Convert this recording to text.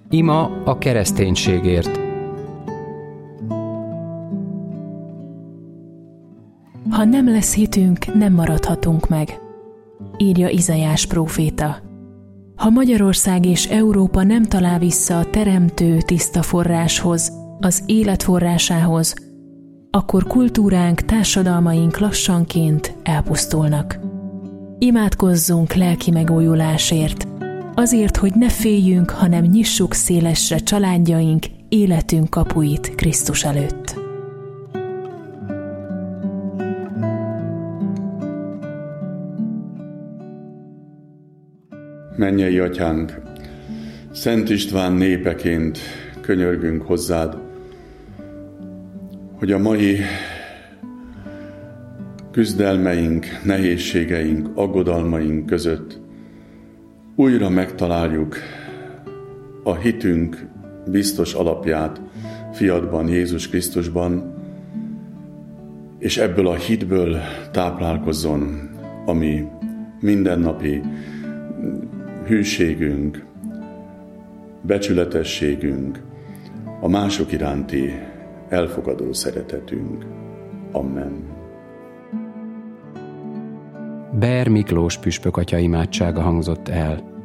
Ima a kereszténységért. Ha nem lesz hitünk, nem maradhatunk meg, írja Izaiás próféta. Ha Magyarország és Európa nem talál vissza a teremtő tiszta forráshoz, az élet forrásához, akkor kultúránk, társadalmaink lassanként elpusztulnak. Imádkozzunk lelki megújulásért, azért, hogy ne féljünk, hanem nyissuk szélesre családjaink, életünk kapuit Krisztus előtt. Mennyei Atyánk, Szent István népeként könyörgünk hozzád, hogy a mai küzdelmeink, nehézségeink, aggodalmaink között újra megtaláljuk a hitünk biztos alapját fiadban, Jézus Krisztusban, és ebből a hitből táplálkozzon a mi mindennapi hűségünk, becsületességünk, a mások iránti elfogadó szeretetünk. Amen. Beer Miklós püspök atya imádsága hangzott el.